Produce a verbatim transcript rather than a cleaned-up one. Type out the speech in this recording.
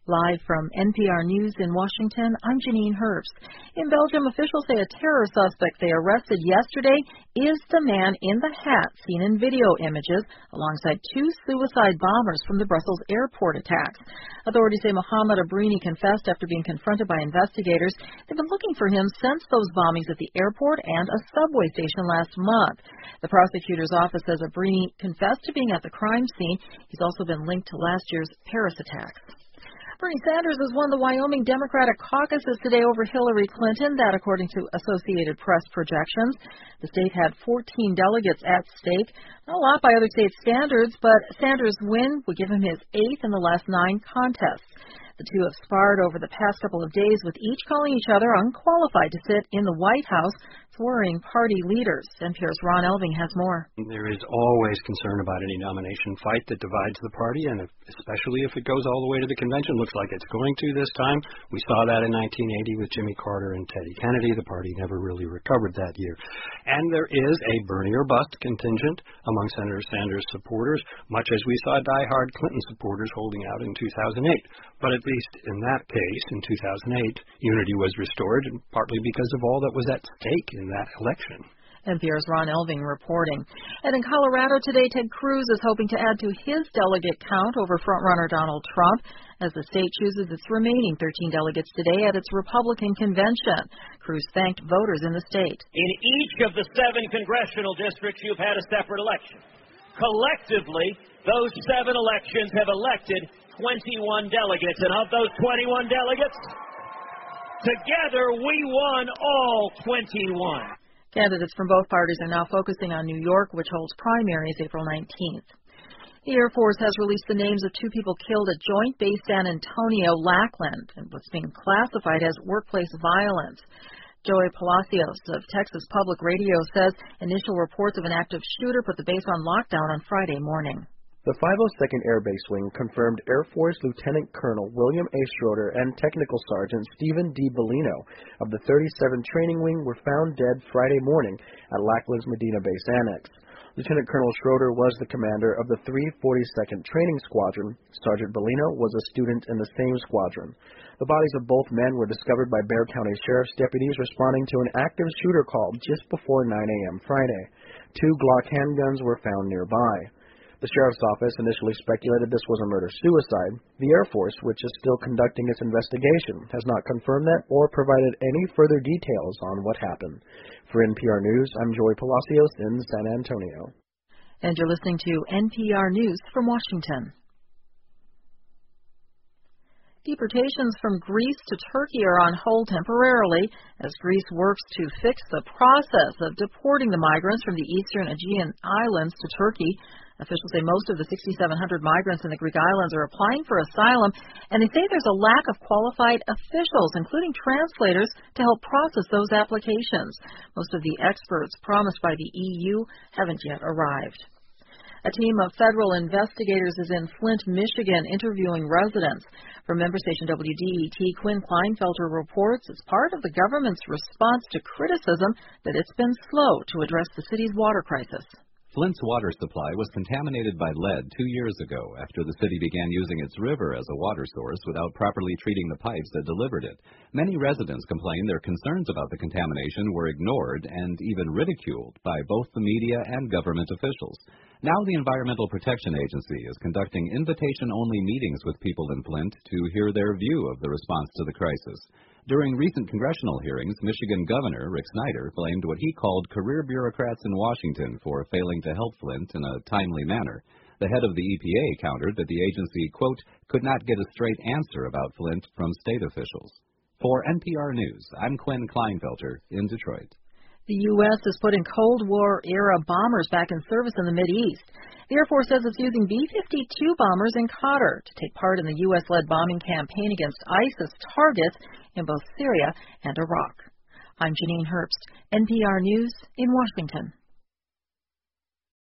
Live from N P R News in Washington, I'm Janine Herbst. In Belgium, officials say a terror suspect they arrested yesterday is the man in the hat seen in video images alongside two suicide bombers from the Brussels airport attacks. Authorities say Mohamed Abrini confessed after being confronted by investigators. They've been looking for him since those bombings at the airport and a subway station last month. The prosecutor's office says Abrini confessed to being at the crime scene. He's also been linked to last year's Paris attacks. Bernie Sanders has won the Wyoming Democratic caucuses today over Hillary Clinton, that according to Associated Press projections. The state had fourteen delegates at stake, not a lot by other state standards, but Sanders' win would give him his eighth in the last nine contests. The two have sparred over the past couple of days, with each calling each other unqualified to sit in the White House, worrying party leaders. N P R's Ron Elving has more. There is always concern about any nomination fight that divides the party, and if, especially if it goes all the way to the convention. Looks like it's going to this time. We saw that in nineteen eighty with Jimmy Carter and Teddy Kennedy. The party never really recovered that year. And there is a Bernie or bust contingent among Senator Sanders supporters, much as we saw diehard Clinton supporters holding out in two thousand eight. But at least in that case, in two thousand eight, unity was restored, and partly because of all that was at stake in that election. N P R's Ron Elving reporting. And in Colorado today, Ted Cruz is hoping to add to his delegate count over frontrunner Donald Trump as the state chooses its remaining thirteen delegates today at its Republican convention. Cruz thanked voters in the state. In each of the seven congressional districts, you've had a separate election. Collectively, those seven elections have elected twenty-one delegates, and of those twenty-one delegates, together we won all twenty-one. Candidates from both parties are now focusing on New York, which holds primaries April nineteenth. The Air Force has released the names of two people killed at Joint Base San Antonio, Lackland, and what's being classified as workplace violence. Joey Palacios of Texas Public Radio says initial reports of an active shooter put the base on lockdown on Friday morning. The five oh second Air Base Wing confirmed Air Force Lieutenant Colonel William A. Schroeder and Technical Sergeant Stephen D. Bellino of the thirty-seventh Training Wing were found dead Friday morning at Lackland's Medina Base Annex. Lieutenant Colonel Schroeder was the commander of the three forty-second Training Squadron. Sergeant Bellino was a student in the same squadron. The bodies of both men were discovered by Bexar County Sheriff's deputies responding to an active shooter call just before nine a.m. Friday. Two Glock handguns were found nearby. The Sheriff's Office initially speculated this was a murder-suicide. The Air Force, which is still conducting its investigation, has not confirmed that or provided any further details on what happened. For N P R News, I'm Joey Palacios in San Antonio. And you're listening to N P R News from Washington. Deportations from Greece to Turkey are on hold temporarily as Greece works to fix the process of deporting the migrants from the eastern Aegean Islands to Turkey. Officials say most of the six thousand seven hundred migrants in the Greek islands are applying for asylum, and they say there's a lack of qualified officials, including translators, to help process those applications. Most of the experts promised by the E U haven't yet arrived. A team of federal investigators is in Flint, Michigan, interviewing residents. From member station W D E T, Quinn Kleinfelter reports it's part of the government's response to criticism that it's been slow to address the city's water crisis. Flint's water supply was contaminated by lead two years ago after the city began using its river as a water source without properly treating the pipes that delivered it. Many residents complained their concerns about the contamination were ignored and even ridiculed by both the media and government officials. Now the Environmental Protection Agency is conducting invitation-only meetings with people in Flint to hear their view of the response to the crisis. During recent congressional hearings, Michigan Governor Rick Snyder blamed what he called career bureaucrats in Washington for failing to help Flint in a timely manner. The head of the E P A countered that the agency, quote, could not get a straight answer about Flint from state officials. For N P R News, I'm Quinn Kleinfelter in Detroit. The U S is putting Cold War-era bombers back in service in the Mideast. The Air Force says it's using B fifty-two bombers in Qatar to take part in the U S-led bombing campaign against ISIS targets in both Syria and Iraq. I'm Janine Herbst, N P R News in Washington.